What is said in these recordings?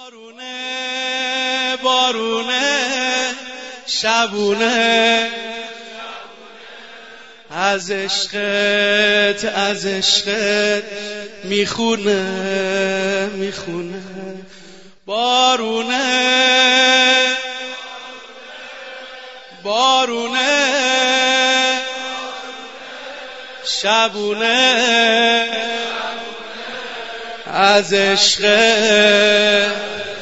بارونه بارونه شبونه از عشقت میخونه بارونه بارونه شبونه از عشقت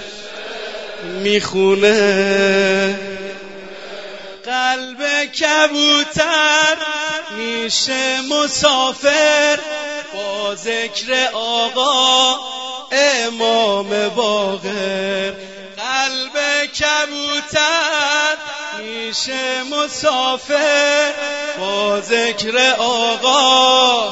میخونه قلب کبوتر میشه مسافر با ذکر آقا امام باقر. قلب کبوتر میشه مسافر با ذکر آقا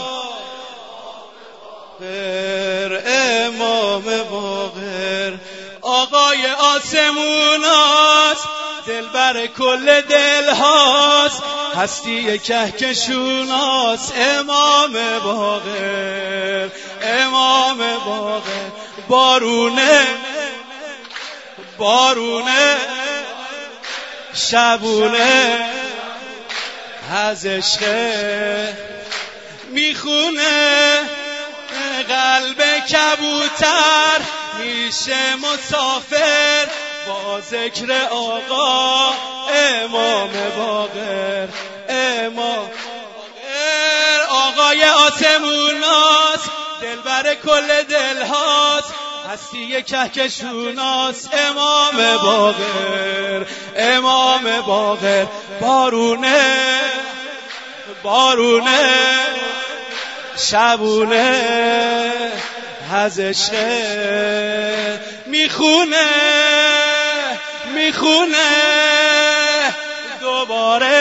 امام باقر. آقای آسموناست دلبر کل دل هاست هستی کهکشوناست امام باقر امام باقر. بارونه بارونه شبونه از عشق میخونه قلب کبوتر میشه مسافر با ذکر آقا امام باقر امام باقر. آقای آسموناست دلبر کل دل هاست هستی کهکشوناست امام باقر امام باقر. بارونه بارونه شبونه از عشق میخونه دوباره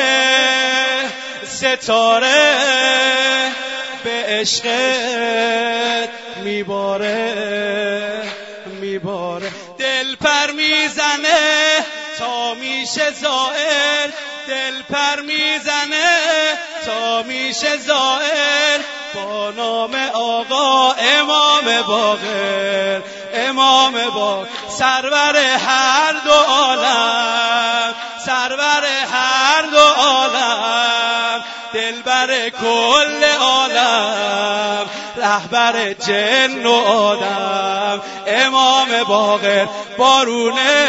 ستاره به عشقت میباره دل پر میزنه تا میشه زائر دل پر میزنه تا میشه زائر با نام آقا امام باقر امام باقر. سرور هر دو عالم سرور هر دو عالم دلبر کل عالم رهبر جن و آدم امام باقر. بارونه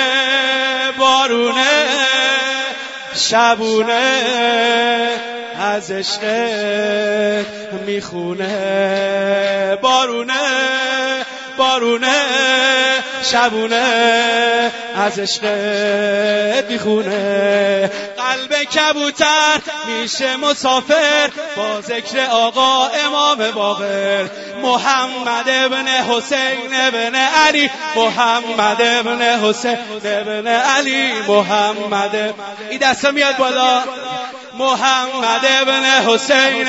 بارونه شبونه از عشقت میخونه بارونه بارونه شبونه از عشقت میخونه. قلب کبوتر میشه مسافر با ذکر آقا امام باقر. محمد ابن حسین ابن علی محمد ابن حسین ابن علی محمد این دستا میاد بالا محمد ابن حسین.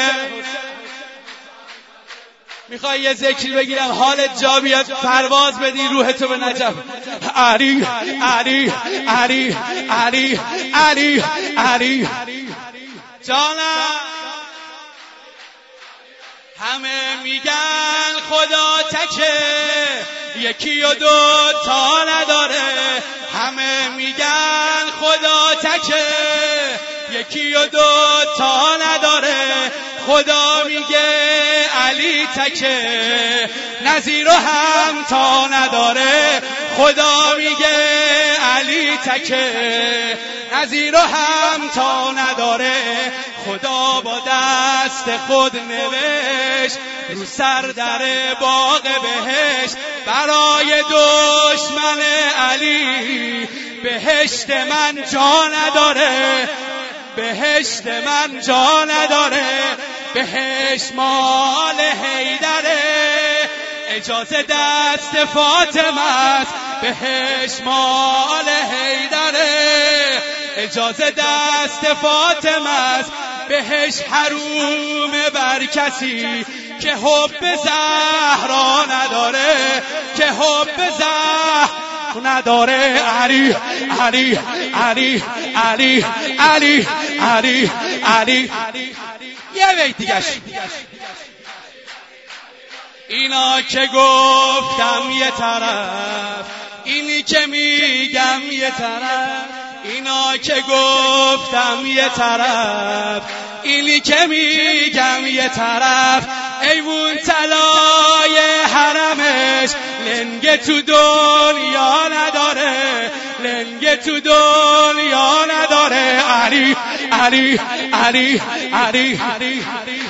میخوای یه ذکری بگیرم حالت جا بیاد پرواز بدی روحتو به نجف. علی علی علی علی علی علی جانم. همه میگن خدا تکه یکی و دو تا نداره. همه میگن خدا تکه یکی و دو تا نداره. خدا میگه علی تکه نظیر هم تا نداره. خدا میگه علی تکه نظیر هم تا نداره. خدا با دست خود نوشت رو سر در باغ بهشت برای دشمن علی بهشت من جا نداره. بهشت من جا نداره. بهشت مال حیدره اجازه دست فاطمه است. بهشت مال حیدره اجازه دست فاطمه است. بهشت حروم بر کسی که حب زهرا نداره که حب زهرا نداره. علی علی علی علی علی علی علی یه بیت دیگه. اینا که گفتم یه طرف اینی که میگم یه طرف، اینا که گفتم یه طرف، اینی که میگم یه طرف، ایوون طلای حرمش لنگ تو دنیا نداره، لنگ تو دنیا نداره. علی علی علی علی علی